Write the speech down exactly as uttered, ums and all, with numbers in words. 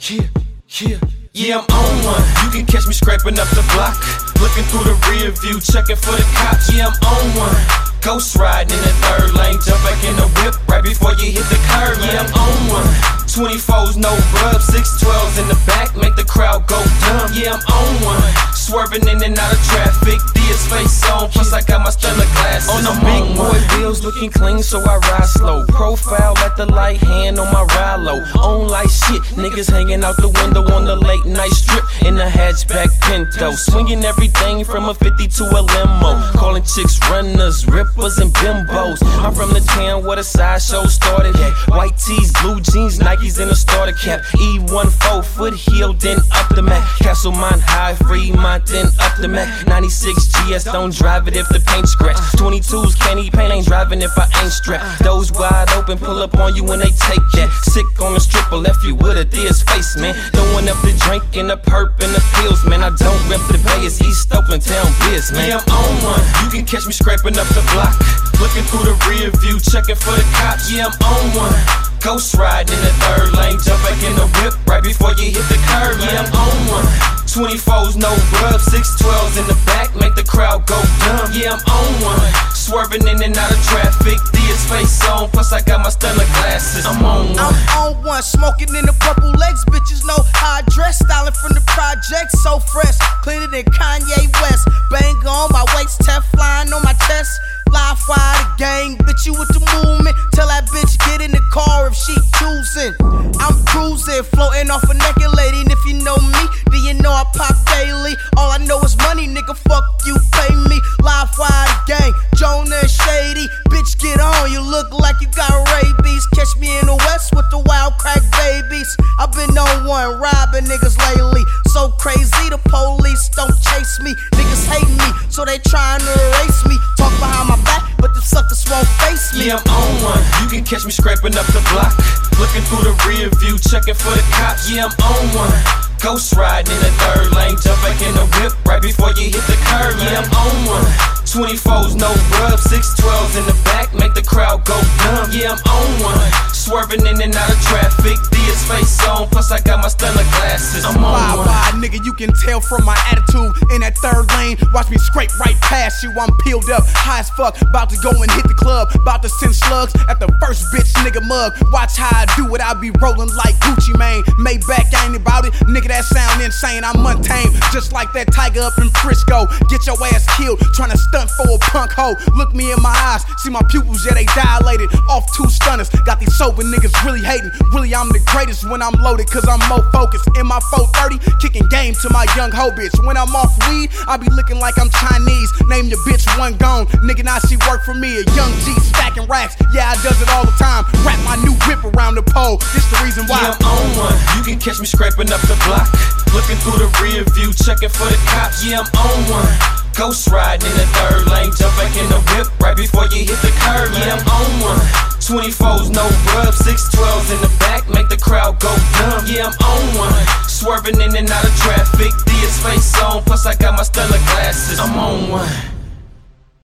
Yeah, yeah, yeah, I'm on one. You can catch me scraping up the block, looking through the rear view, checking for the cops. Yeah, I'm on one. Ghost riding in the third lane, jump back in the whip right before you hit the curb. Yeah, I'm on one. twenty-fours, no rub, six twelves in the back, make the crowd go dumb. Yeah, I'm on one. Swerving in and out of traffic, D S face on, plus I got my Stella glasses. On the big boy wheels, looking clean, so I ride slow. Profile at the light, hand on my ride low. On like shit, niggas hanging out the window on the late night strip in a hatchback Pinto. Swinging everything from a fifty to a limo. Calling chicks runners, rippers, and bimbos. I'm from the town where the sideshow started at. White tees, blue jeans, Nikes in a starter cap. E one four foot heel, then up the Mac. Castlemont High, Fremont, then up the Mac. ninety-six G S, don't drive it if the paint scratch. twenty-twos, can't eat paint, ain't driving if I ain't strapped. Those wide open, pull up on you when they take that. Sick on the stripper, left you with a Diaz face, man. Throwing up the drink and the perp and the pills, man. I don't rep the Bay, it's East Oakland town biz, man. Yeah, I'm on one. You can catch me scraping up the block, looking through the rear view, checking for the cops. Yeah, I'm on one. Ghost riding in the third lane, jump back in the whip right before you hit the curb. Yeah, I'm on one. twenty-fours, no rub, six twelves in the back, make the crowd go dumb. Yeah, I'm on one. Swerving in and out of traffic, D S face on, plus I got my Stella glasses. I'm on one. I'm on one, smoking in the purple legs, bitches know how I dress. Styling from the project, so fresh, cleaner than Kanye West. Bang on my waist, Teflon on my chest. Live fire the gang, bitch, you with the movement. Tell that bitch get in the car if she choosing. I'm cruising, floating off a naked lady. And if you know me, then you know I pop daily. All I know is money, nigga, fuck you, pay me. Live fire the gang, Jonah and Shady. Bitch, get on, you look like you got rabies. Catch me in the west with the wild crack babies. I've been on one, robbing niggas lately. So crazy, the police don't chase me. Niggas hate me, so they trying to erase me. Talk behind my back, but the suckers won't face me. Yeah, I'm on one. You can catch me scraping up the block, looking through the rear view, checking for the cops. Yeah, I'm on one. Ghost riding in the third lane, jump back in the whip right before you hit the curb. Yeah, I'm on one. twenty-fours, no rub, six twelves in the back, make the crowd go dumb. Yeah, I'm on one. Swerving in and out of traffic, D S face on, plus I got my Stella glasses. I'm on why, one. Why, nigga, you can tell from my attitude in that third lane. Watch me scrape right past you, I'm peeled up, high as fuck. About to go and hit the club, about to send slugs at the first bitch nigga mug. Watch how I do it, I be rolling like Gucci Mane. Maybach ain't about it, nigga, that sound insane. I'm untamed, just like that tiger up in Frisco. Get your ass killed, tryna stunt for a punk hoe. Look me in my eyes, see my pupils, yeah, they dilated. Off two stunners, got these sober niggas really hating. Really, I'm the greatest when I'm loaded, cause I'm more focused. In my four thirty, kicking game to my young hoe bitch. When I'm off weed, I be looking like I'm Chinese. Name your bitch, one gone. Nigga, now she work for me. A young G stacking racks, yeah, I does it all the time. Wrap my new whip around the pole, this the reason why. Yeah, I'm on one. You can catch me scraping up the block, looking through the rear view, checking for the cops. Yeah, I'm on one. Ghost riding in the third lane, jump back in the whip right before you hit the curb. Yeah, I'm on one. twenty-fours, no rub, six twelves in the back, make the crowd go dumb. Yeah, I'm on one. Swerving in and out of traffic, D S face on, plus I got my Stella glasses. I'm on one.